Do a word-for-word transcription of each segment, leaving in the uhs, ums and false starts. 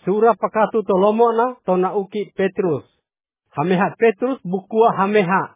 Surah pakatu to lomona to na uki Petrus. Hameha Petrus bukua hameha.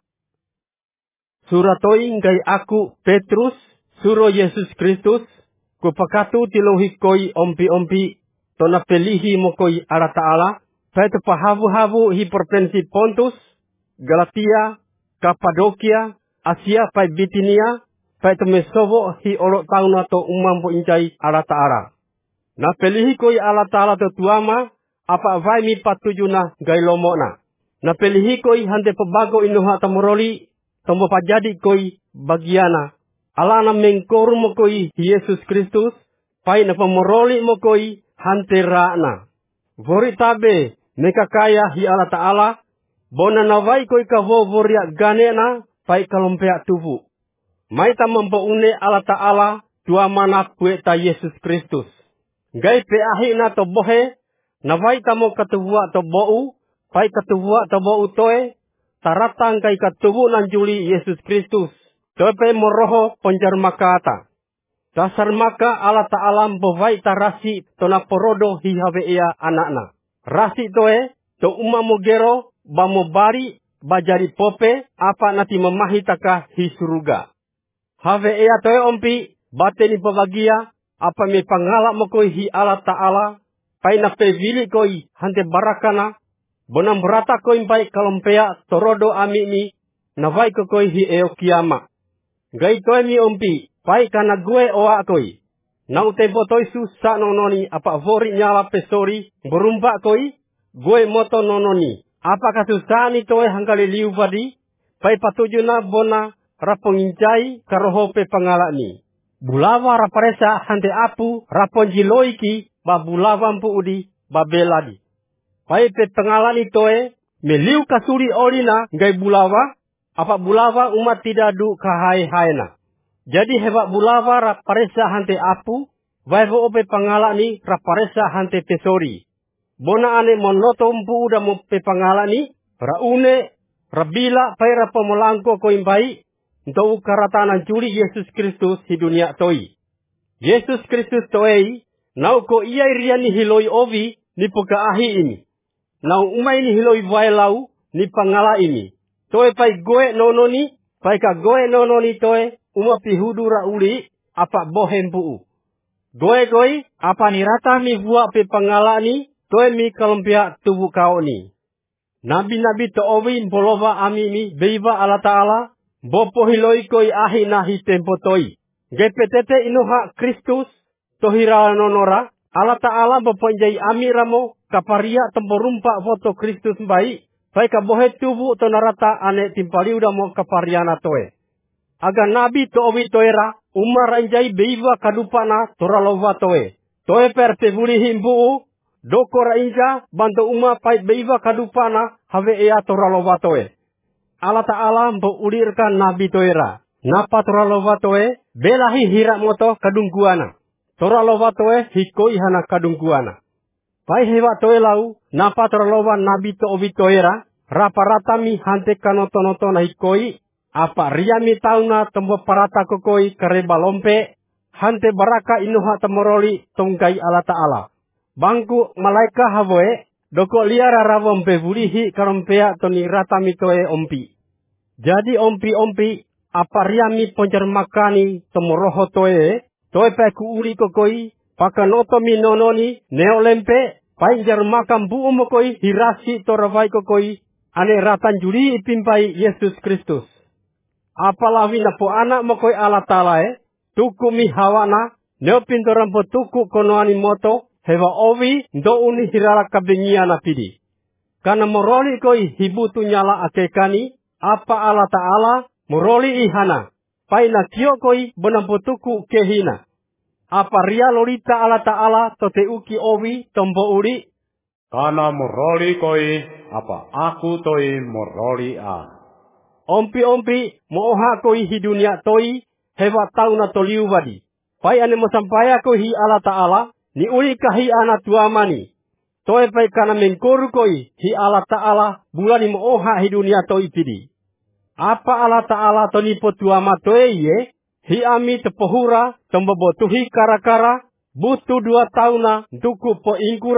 Surah toi ngai aku Petrus suro Yesus Kristus. Ku pakatu tilohi koi ompi-ompi. To na pelihi mo koi ala ta'ala. Pai to pahavu-havu hi provinsi Pontus, Galatia, Kapadokia, Asia pai Bitinia. Pai to mesovo hi olok tauna to umampo incai ala ta'ala. Na pelihi koi ala ta'ala to tuama, apa vai mi patujuna gai lomona. Na pelihi koi hante pebago inuha tamuroli, tombo pajadi koi bagiana. Ala na mengkoru mo koi Yesus Kristus, pai na pamuroli mo koi hante rana. Vori tabe, meka kaya hi ala ta'ala, bona na vai koi kavo voria ganena, pai kalompea tubu. Mai ta membaune ala ta'ala, tuama na pueta Yesus Kristus. Gai pe ahi na to bohe, na vai tamo katuwa to bou, pai katuwa to bou toe, taratang kai katubu nan juli Yesus Kristus, toe pe moroho ponjar makata. Dasar maka ala ta'ala mbovai tarasi to na porodo hi have ea anakna. Rasi toe, to umamo gero, bamo bari, bajari pope, apa nati memahi taka hi suruga. Have ea toe ompi, bateni pabagia, apa me pangala mo koi hi ala ta'ala, pai na pevili koi hante barakana, bonam berata koi pai kalompea torodo ami mi, na vai ko koi hi eo kiama. Gai toi mi ompi, pai kana gue oa koi. Na ute botoi susah nononi, apa vori nyala pesori, berumba koi, gue moto nononi. Apa kasusani toi hangkali liu badi, pai patujuna bona rapongincai karohope pangala ni. Bulawa raparesa hante apu raponjiloiki ba bulawa mpu udi ba beladi. Pai pe pengalani toe meliu kasuri olina ngai bulawa apa bulawa umat tidak du kahai haena. Jadi hebat bulawa raparesa hante apu vaivo ope pengalani raparesa hante pesori. Bona ane monoto mpu uda mo pe pengalani raune rabila pai rapomolangko koimbai. Untuk karatana juli Yesus Kristus di dunia toi. Yesus Kristus toi, nau ko ia iriani hiloi ovi ni poka ahi ini. Nau umai ni hiloi vailau ni pangala ini. Toe pai goe nononi, pai ka goe nononi toe, uma pihudu rauli, apa bohem puu. Goe goe, apa ni rata mi buat pe pangala ni, toe mi kalompia tubuh kau ni. Nabi-nabi to ovi bolova ami mi, beiva ala ta'ala, bopo hiloi koi ahi nahi tempo toi. Gepetete inuha Kristus tohira nonora. Ala ta'ala boponjai amiramo kaparia temporumpa foto Kristus baik. Pai kabohe tubu to narata ane timpali udamo kapariana toe. Aga nabi to owi toera umar anjai beiva kadupana toralova toe. Toe per pevuli himbu dokora inja bantu uma pai beiva kadupana have ea toralova toe. Allah Ta'ala mengulirkan Nabi Toera. Napa toralova toe, belahi hira moto kadungguana. Toralova toe hikoi hana kadungguana. Pai hewa toe lau, napa toralova Nabi to ovi toera, rapa-rata mi hante kanoto-noto na hikoi, apa riami tauna tembo parata kokoi kareba lompe, hante baraka inuha temoroli tongkai Allah Ta'ala. Bangku malaika havoe, doko liara rawom pevulihi karompea toni ratami toe ompi. Jadi ompi-ompi apa riami ponjar makani tomoroho toe, toe pe kuuri kokoi, pakanoto mi nononi, neolempe, painjar makam bu umokoi, hirasi toravai kokoi, ane ratan juli ipimpai Yesus Kristus. Apalawi na po anak mokoi ala talae, tuku mi hawana, neopintoran po tuku konoani moto, hewa owi, do uni hirala kabengia na pidi. Karena moroli koi hibutu nyala akekani, apa Allah Ta'ala moroli ihana. Paina kio koi bonamputuku kehina. Apa ria lolita Allah Ta'ala tote uki owi tombo uri. Karena moroli koi apa aku toi moroli a. Ompi-ompi moha koi hi dunia toi hewa tauna toliu wadi. Pai ane mosampaya koi hi Allah Ta'ala ni uri kahi ana tuamani. Toe pai kana mengkoru koi hi Allah Ta'ala bulani moha hi dunia toi pidi. Apa Allah Ta'ala tonipo tuama toe ye, hi ami tepohura, tembobotuhi kara-kara, butu dua tauna, duku po ingkura,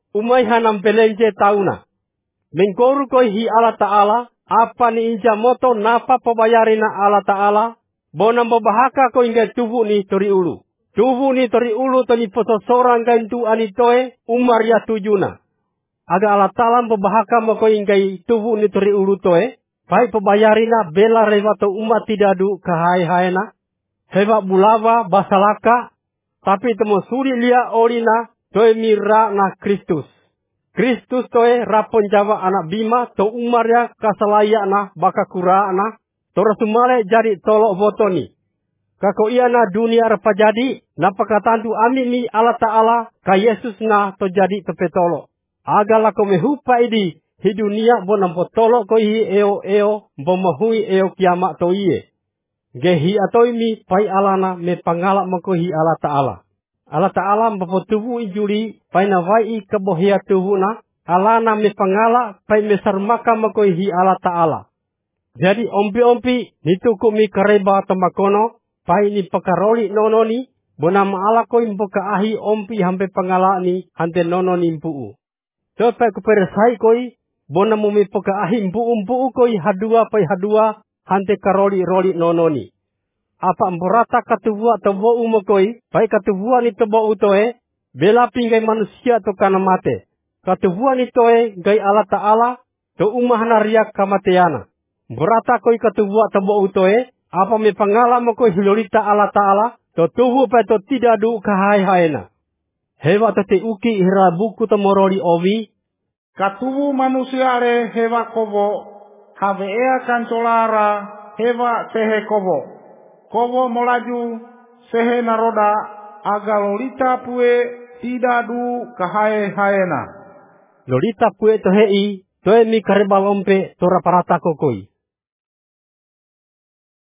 umay hanam belenje tauna. Mengkoru koi hi Allah Ta'ala, apa ni inja moto napa pabayari na Allah Ta'ala, bonam babahaka ko inga tubu ni tori ulu. Tubu ni tori ulu to ni pososorang gantu anitoe umar ya tujuna. Aga Allah Ta'ala babahaka mo ko inga tubu ni tori ulu toe, pai pabayari na bela rewato umat tidadu kahai-hai na. Heba bulava basalaka, tapi temo suri lia orina toe mira na Kristus. Kristus toe rapon jawa anak bima to umarya kasalaya na baka kura na to rasumale jadi tolok botoni. Kako iya na dunia rapa jadi napakatantu ami ni Allah Ta'ala ka Yesus na to jadi tepetolo. Agala ko mehupa idi hi dunia bonam potolo ko hi eo eo bomahui eo kiamat to iye. Gehi atoi mi pai alana me pangala mako hi Allah Ta'ala. Allah Ta'ala mempotubu ijuri pai na vai kebohia tubu na alana me pangala pai me sarmaka mako hi Allah Ta'ala. Jadi ompi-ompi nituku mi kareba tamakono pai ni pakaroli nononi bonama ala ko impoka ahi ompi hampe pangala ni hante nononi impuu. Tepai kuperesai koi bonamu mi poka ahi impuu-impuu koi hadua pai hadua hante karoli roli nononi. Apa mborata katubua tobo umo koi, pai katubua ni tobo utoe, bela pinggai manusia to kana mate. Katubua ni toe gai Allah Ta'ala, to umahana riak kamateana. Mborata koi katubua tobo utoe, apa me pangala mo koi hilolita Allah Ta'ala, to tuhu pai to tidak du kahai-haena. Hewa tete uki hira buku tomorori owi, Katubu manusia re hewa kobo, have ea kancolara hewa sehe kobo. Kobo molaju sehe naroda aga lolita pue tidak du kahae haena. Lolita pue tohei, toe mi karebalompe tora parata kokoi.